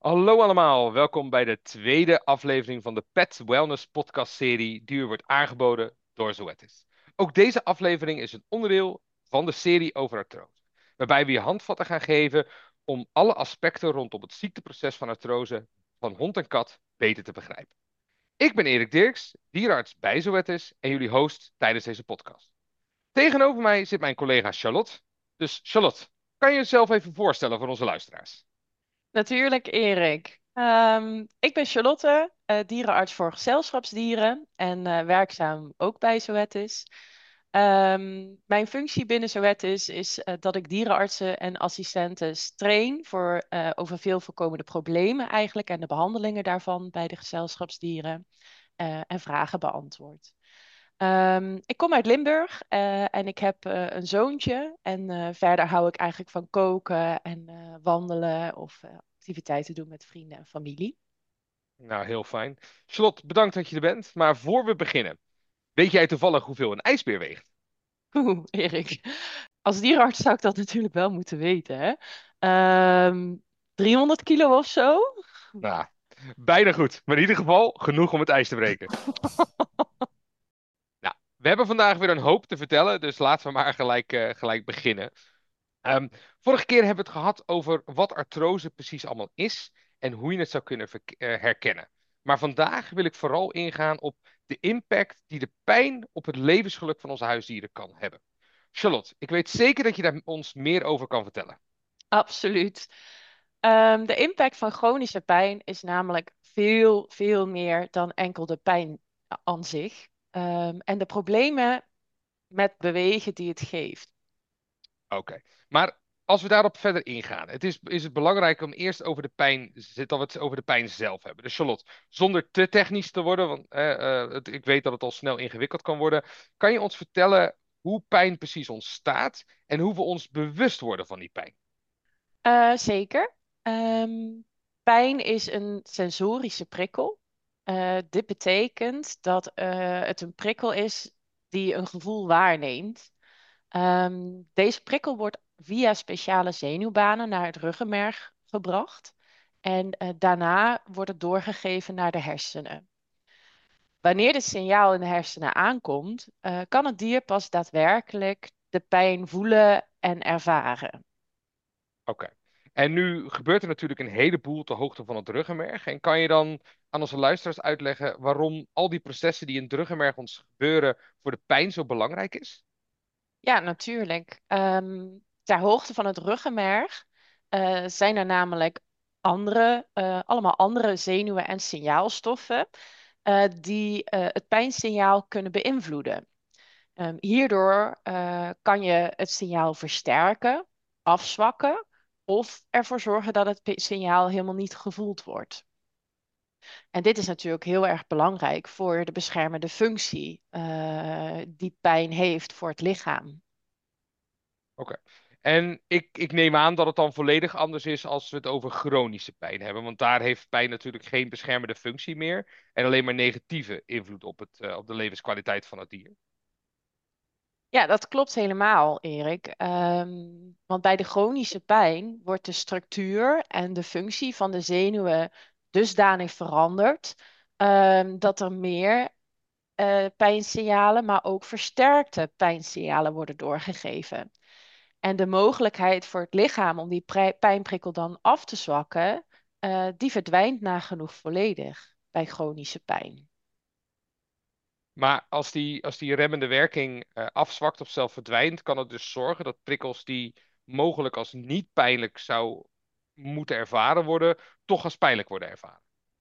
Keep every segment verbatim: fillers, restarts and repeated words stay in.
Hallo allemaal, welkom bij de tweede aflevering van de Pet Wellness podcast serie die u wordt aangeboden door Zoetis. Ook deze aflevering is een onderdeel van de serie over artrose, waarbij we je handvatten gaan geven om alle aspecten rondom het ziekteproces van artrose van hond en kat beter te begrijpen. Ik ben Erik Dirks, dierenarts bij Zoetis en jullie host tijdens deze podcast. Tegenover mij zit mijn collega Charlotte. Dus Charlotte, kan je jezelf even voorstellen voor onze luisteraars? Natuurlijk, Erik. Ehm, ik ben Charlotte, eh, dierenarts voor gezelschapsdieren en eh, werkzaam ook bij Zoetis. Ehm, mijn functie binnen Zoetis is eh, dat ik dierenartsen en assistenten train voor eh, over veel voorkomende problemen eigenlijk en de behandelingen daarvan bij de gezelschapsdieren eh, en vragen beantwoord. Ehm, ik kom uit Limburg eh, en ik heb eh, een zoontje. En eh, verder hou ik eigenlijk van koken en eh, wandelen of eh, activiteiten doen met vrienden en familie. Nou, heel fijn. Charlotte, bedankt dat je er bent. Maar voor we beginnen, weet jij toevallig hoeveel een ijsbeer weegt? Oeh, Erik. Als dierenarts zou ik dat natuurlijk wel moeten weten, hè? Ehm driehonderd kilo of zo? Nou, bijna goed. Maar in ieder geval genoeg om het ijs te breken. Nou, we hebben vandaag weer een hoop te vertellen, dus laten we maar gelijk, eh, gelijk beginnen. Ehm, Vorige keer hebben we het gehad over wat artrose precies allemaal is en hoe je het zou kunnen verk- eh, herkennen. Maar vandaag wil ik vooral ingaan op de impact die de pijn op het levensgeluk van onze huisdieren kan hebben. Charlotte, ik weet zeker dat je daar ons meer over kan vertellen. Absoluut. Ehm, de impact van chronische pijn is namelijk veel, veel meer dan enkel de pijn aan zich. Ehm, en de problemen met bewegen die het geeft. Oké, maar als we daarop verder ingaan, het is, is het belangrijk om eerst over de pijn, zit dat we het over de pijn zelf hebben. Dus Charlotte, zonder te technisch te worden, want eh, eh, het- ik weet dat het al snel ingewikkeld kan worden, kan je ons vertellen hoe pijn precies ontstaat en hoe we ons bewust worden van die pijn? Eh, zeker. Ehm, pijn is een sensorische prikkel. Eh, dit betekent dat eh, het een prikkel is die een gevoel waarneemt. Ehm, deze prikkel wordt via speciale zenuwbanen naar het ruggenmerg gebracht. En eh, daarna wordt het doorgegeven naar de hersenen. Wanneer dit signaal in de hersenen aankomt, eh, kan het dier pas daadwerkelijk de pijn voelen en ervaren. Oké. En nu gebeurt er natuurlijk een heleboel ter hoogte van het ruggenmerg. En kan je dan aan onze luisteraars uitleggen waarom al die processen die in het ruggenmerg ons gebeuren voor de pijn zo belangrijk is? Ja, natuurlijk. Ehm, ter hoogte van het ruggenmerg eh, zijn er namelijk andere, eh, allemaal andere zenuwen en signaalstoffen eh, die eh, het pijnsignaal kunnen beïnvloeden. Ehm, hierdoor eh, kan je het signaal versterken, afzwakken of ervoor zorgen dat het pi- signaal helemaal niet gevoeld wordt. En dit is natuurlijk heel erg belangrijk voor de beschermende functie eh, die pijn heeft voor het lichaam. Oké. En ik, ik neem aan dat het dan volledig anders is als we het over chronische pijn hebben. Want daar heeft pijn natuurlijk geen beschermende functie meer. En alleen maar negatieve invloed op het, eh, op de levenskwaliteit van het dier. Ja, dat klopt helemaal, Erik. Ehm, want bij de chronische pijn wordt de structuur en de functie van de zenuwen dusdanig veranderd, ehm, dat er meer eh, pijnsignalen, maar ook versterkte pijnsignalen worden doorgegeven. En de mogelijkheid voor het lichaam om die pri- pijnprikkel dan af te zwakken, eh, die verdwijnt nagenoeg volledig bij chronische pijn. Maar als die, als die remmende werking eh, afzwakt of zelf verdwijnt, kan het dus zorgen dat prikkels die mogelijk als niet pijnlijk zou moeten ervaren worden, toch als pijnlijk worden ervaren.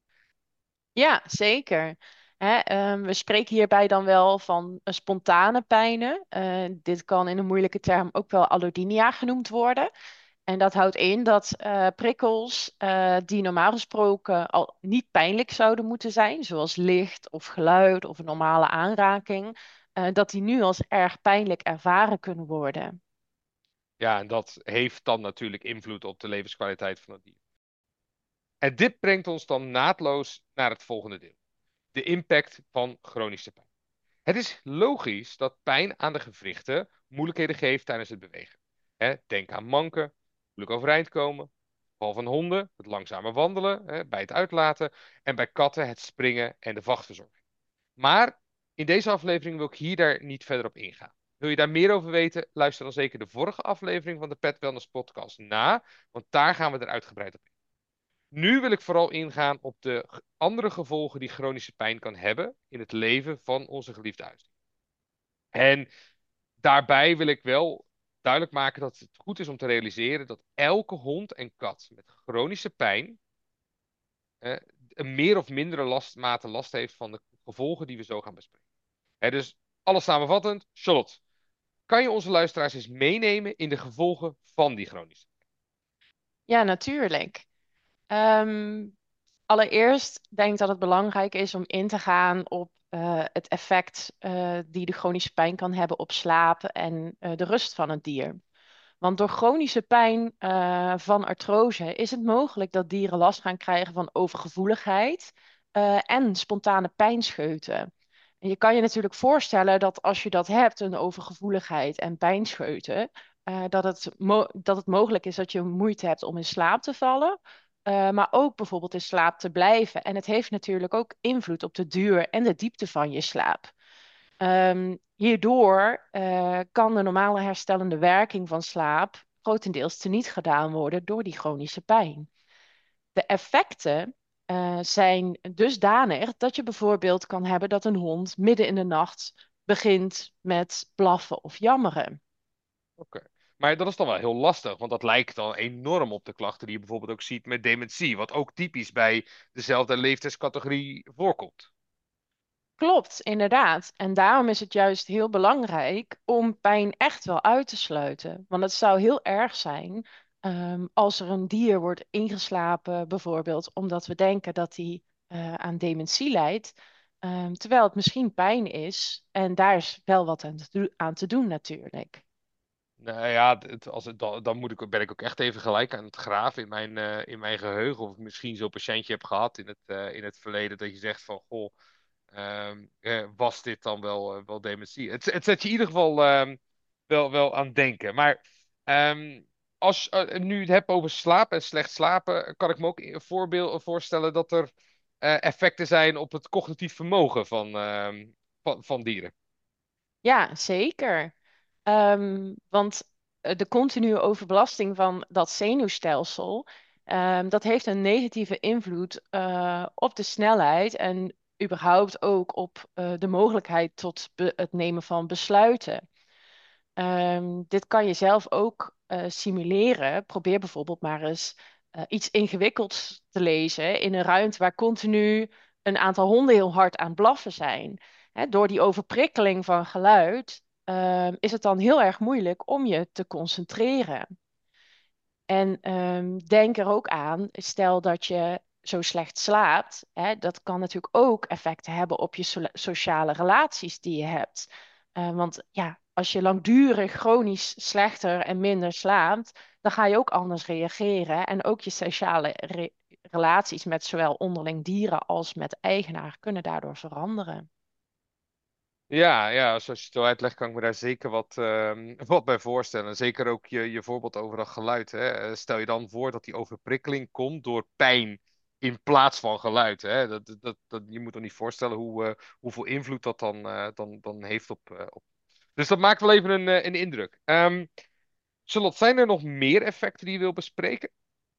Ja, zeker. Hè, ehm, we spreken hierbij dan wel van eh, spontane pijnen. Eh, dit kan in een moeilijke term ook wel allodynia genoemd worden. En dat houdt in dat eh, prikkels eh, die normaal gesproken al niet pijnlijk zouden moeten zijn, zoals licht of geluid of een normale aanraking, eh, dat die nu als erg pijnlijk ervaren kunnen worden. Ja, en dat heeft dan natuurlijk invloed op de levenskwaliteit van het dier. En dit brengt ons dan naadloos naar het volgende deel. De impact van chronische pijn. Het is logisch dat pijn aan de gewrichten moeilijkheden geeft tijdens het bewegen. Hè, denk aan manken, moeilijk overeind komen. geval van honden, het langzamer wandelen, hè, bij het uitlaten. En bij katten het springen en de vachtverzorging. Maar in deze aflevering wil ik hier daar niet verder op ingaan. Wil je daar meer over weten? Luister dan zeker de vorige aflevering van de Pet Wellness Podcast na, want daar gaan we er uitgebreid op in. Nu wil ik vooral ingaan op de g- andere gevolgen die chronische pijn kan hebben in het leven van onze geliefde huisdier. En daarbij wil ik wel duidelijk maken dat het goed is om te realiseren dat elke hond en kat met chronische pijn eh, een meer of mindere last, mate last heeft van de gevolgen die we zo gaan bespreken. Hè, dus alles samenvattend, Charlotte, kan je onze luisteraars eens meenemen in de gevolgen van die chronische? Ja, natuurlijk. Ehm, Allereerst denk ik dat het belangrijk is om in te gaan op eh, het effect eh, die de chronische pijn kan hebben op slaap en eh, de rust van het dier. Want door chronische pijn eh, van artrose is het mogelijk dat dieren last gaan krijgen van overgevoeligheid eh, en spontane pijnscheuten. En je kan je natuurlijk voorstellen dat als je dat hebt, een overgevoeligheid en pijnscheuten, eh, dat het, mo- dat het mogelijk is dat je moeite hebt om in slaap te vallen, eh, maar ook bijvoorbeeld in slaap te blijven. En het heeft natuurlijk ook invloed op de duur en de diepte van je slaap. Ehm, hierdoor eh, kan de normale herstellende werking van slaap grotendeels teniet gedaan worden door die chronische pijn. De effecten eh, zijn dusdanig dat je bijvoorbeeld kan hebben dat een hond midden in de nacht begint met blaffen of jammeren. Oké. Maar dat is dan wel heel lastig, want dat lijkt dan enorm op de klachten die je bijvoorbeeld ook ziet met dementie, wat ook typisch bij dezelfde leeftijdscategorie voorkomt. Klopt, inderdaad. En daarom is het juist heel belangrijk om pijn echt wel uit te sluiten. Want het zou heel erg zijn ehm, als er een dier wordt ingeslapen, bijvoorbeeld omdat we denken dat hij eh, aan dementie lijdt, ehm, terwijl het misschien pijn is. En daar is wel wat aan te, do- aan te doen natuurlijk. Nou ja, het, als het, dan, dan moet ik, ben ik ook echt even gelijk aan het graven in mijn, eh, in mijn geheugen. Of ik misschien zo'n patiëntje heb gehad in het, eh, in het verleden. Dat je zegt van, goh, ehm, eh, was dit dan wel, eh, wel dementie? Het, het zet je in ieder geval ehm, wel, wel aan het denken. Maar ehm, als je eh, nu het hebt over slaap en slecht slapen, kan ik me ook een voorbeeld voorstellen dat er eh, effecten zijn op het cognitief vermogen van, ehm, van, van dieren. Ja, zeker. Ehm, want eh, de continue overbelasting van dat zenuwstelsel, ehm, dat heeft een negatieve invloed eh, op de snelheid en überhaupt ook op eh, de mogelijkheid tot be- het nemen van besluiten. Ehm, dit kan je zelf ook eh, simuleren. Probeer bijvoorbeeld maar eens eh, iets ingewikkelds te lezen in een ruimte waar continu een aantal honden heel hard aan het blaffen zijn. Hè, door die overprikkeling van geluid ehm, is het dan heel erg moeilijk om je te concentreren. En ehm, denk er ook aan, stel dat je zo slecht slaapt, hè, dat kan natuurlijk ook effecten hebben op je so- sociale relaties die je hebt. Eh, want ja, als je langdurig chronisch slechter en minder slaapt, dan ga je ook anders reageren. En ook je sociale re- relaties met zowel onderling dieren als met eigenaar kunnen daardoor veranderen. Ja, ja, zoals je het zo uitlegt, kan ik me daar zeker wat, ehm, wat bij voorstellen. Zeker ook je, je voorbeeld over dat geluid. Hè. Eh, Stel je dan voor dat die overprikkeling komt door pijn in plaats van geluid. Hè. Dat, dat, dat, dat- je moet je niet voorstellen hoe, eh, hoeveel invloed dat dan, eh, dan, dan heeft op, eh, op. Dus dat maakt wel even een, eh, een indruk. Ehm Charlotte, zijn er nog meer effecten die je wil bespreken?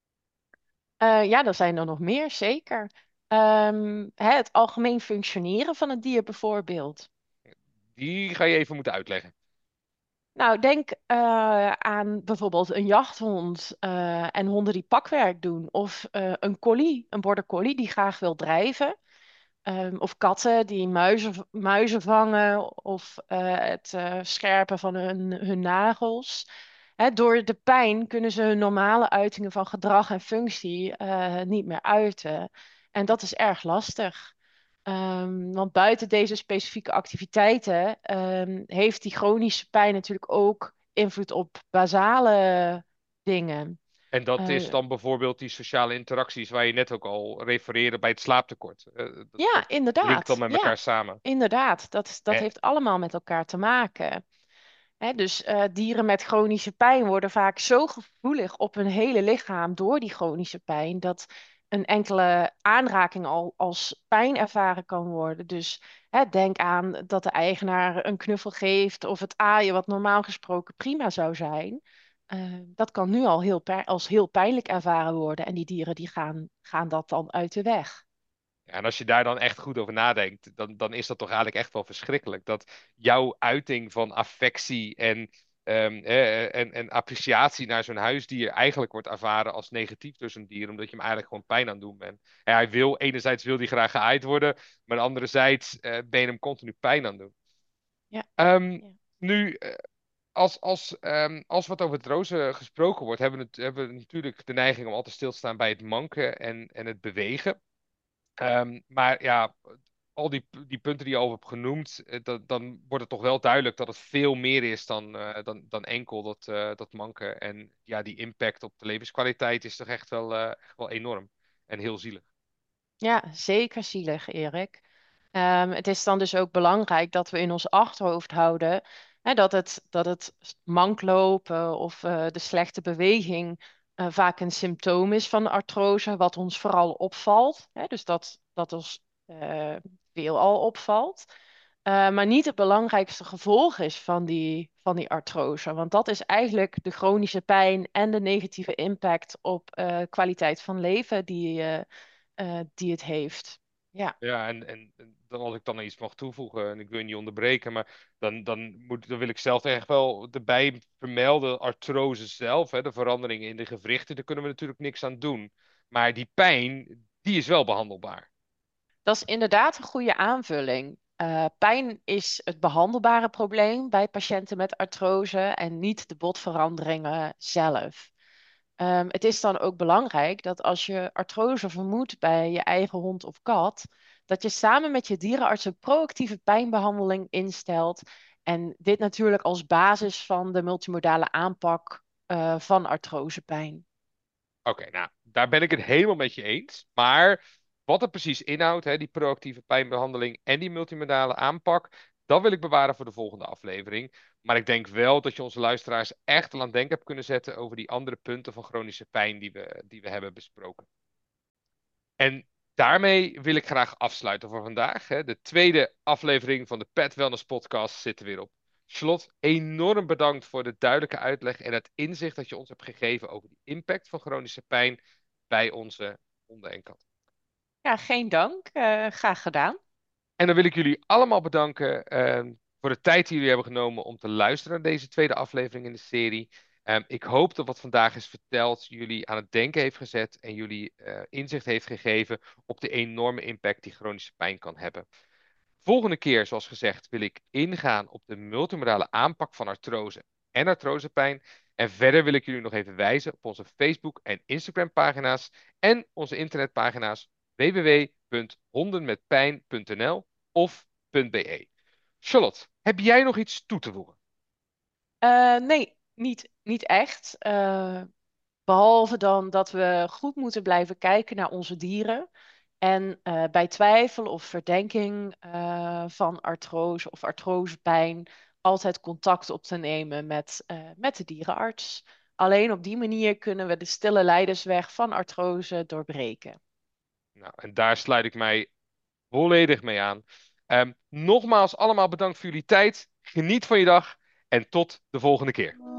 Eh, ja, er zijn er nog meer, zeker. Ehm, hè, het algemeen functioneren van het dier bijvoorbeeld. Die ga je even moeten uitleggen. Nou, denk eh, aan bijvoorbeeld een jachthond eh, en honden die pakwerk doen. Of eh, een collie, een border collie die graag wil drijven. Ehm, of katten die muizen, muizen vangen of eh, het eh, scherpen van hun, hun nagels. Hè, door de pijn kunnen ze hun normale uitingen van gedrag en functie eh, niet meer uiten. En dat is erg lastig. Ehm, want buiten deze specifieke activiteiten ehm, heeft die chronische pijn natuurlijk ook invloed op basale dingen. En dat is Eh, dan bijvoorbeeld die sociale interacties waar je net ook al refereerde bij het slaaptekort. Eh, dat, ja, dat linkt dan inderdaad. met Ja, elkaar samen. inderdaad. Dat, is- dat Eh, heeft allemaal met elkaar te maken. Hè, dus eh, dieren met chronische pijn worden vaak zo gevoelig op hun hele lichaam door die chronische pijn, dat een enkele aanraking al als pijn ervaren kan worden. Dus hè, denk aan dat de eigenaar een knuffel geeft of het aaien, wat normaal gesproken prima zou zijn. Eh, dat kan nu al heel pij- als heel pijnlijk ervaren worden. En die dieren die gaan, gaan dat dan uit de weg. Ja, en als je daar dan echt goed over nadenkt, dan, dan is dat toch eigenlijk echt wel verschrikkelijk. Dat jouw uiting van affectie en, ehm, eh, en, en appreciatie naar zo'n huisdier eigenlijk wordt ervaren als negatief door zo'n dier, omdat je hem eigenlijk gewoon pijn aan het doen bent. En hij wil, enerzijds wil hij graag geaaid worden, maar anderzijds eh, ben je hem continu pijn aan het doen. Ja. Ehm, Ja. nu, eh, als, als, ehm, als wat over het rozen gesproken wordt, hebben we, het, hebben we natuurlijk de neiging om altijd stil te staan bij het manken en, en het bewegen. Ehm, maar ja, al die, die punten die je al hebt genoemd, eh, dat, dan wordt het toch wel duidelijk dat het veel meer is dan, eh, dan, dan enkel dat, eh, dat manken. En ja, die impact op de levenskwaliteit is toch echt wel, eh, echt wel enorm en heel zielig. Ja, zeker zielig, Erik. Ehm, het is dan dus ook belangrijk dat we in ons achterhoofd houden hè, dat het, dat het manklopen of eh, de slechte beweging eh, vaak een symptoom is van de artrose, wat ons vooral opvalt. Hè, dus dat, dat ons eh, veelal opvalt. Eh, maar niet het belangrijkste gevolg is van die, van die artrose. Want dat is eigenlijk de chronische pijn en de negatieve impact op eh, kwaliteit van leven die, eh, eh, die het heeft. Ja, Ja, en, en en dan als ik dan nog iets mag toevoegen, en ik wil je niet onderbreken, maar dan, dan, moet, dan wil ik zelf echt wel erbij vermelden, artrose zelf, hè, de veranderingen in de gewrichten, daar kunnen we natuurlijk niks aan doen. Maar die pijn, die is wel behandelbaar. dat is inderdaad een goede aanvulling. Eh, pijn is het behandelbare probleem bij patiënten met artrose en niet de botveranderingen zelf. Ehm, het is dan ook belangrijk dat als je artrose vermoedt bij je eigen hond of kat, dat je samen met je dierenarts een proactieve pijnbehandeling instelt. En dit natuurlijk als basis van de multimodale aanpak eh, van artrosepijn. Oké, nou, daar ben ik het helemaal met je eens. Maar wat het precies inhoudt, hè, die proactieve pijnbehandeling en die multimodale aanpak, dat wil ik bewaren voor de volgende aflevering. Maar ik denk wel dat je onze luisteraars echt al aan het denken hebt kunnen zetten over die andere punten van chronische pijn die we, die we hebben besproken. En daarmee wil ik graag afsluiten voor vandaag. Hè. De tweede aflevering van de Pet Wellness Podcast zit er weer op. Charlotte, enorm bedankt voor de duidelijke uitleg en het inzicht dat je ons hebt gegeven over de impact van chronische pijn bij onze honden en katten. Ja, geen dank. Eh, graag gedaan. En dan wil ik jullie allemaal bedanken eh, voor de tijd die jullie hebben genomen om te luisteren naar deze tweede aflevering in de serie. Ehm, ik hoop dat wat vandaag is verteld jullie aan het denken heeft gezet en jullie eh, inzicht heeft gegeven op de enorme impact die chronische pijn kan hebben. Volgende keer, zoals gezegd, wil ik ingaan op de multimodale aanpak van artrose en artrosepijn. En verder wil ik jullie nog even wijzen op onze Facebook- en Instagram-pagina's en onze internetpagina's w w w punt hondenmetpijn punt n l of .be. Charlotte, heb jij nog iets toe te voegen? Eh, nee, niet, niet echt. Eh, behalve dan dat we goed moeten blijven kijken naar onze dieren. En eh, bij twijfel of verdenking eh, van artrose of artrosepijn altijd contact op te nemen met, eh, met de dierenarts. Alleen op die manier kunnen we de stille leidersweg van artrose doorbreken. Nou, en daar sluit ik mij volledig mee aan. Ehm, nogmaals allemaal bedankt voor jullie tijd. Geniet van je dag en tot de volgende keer.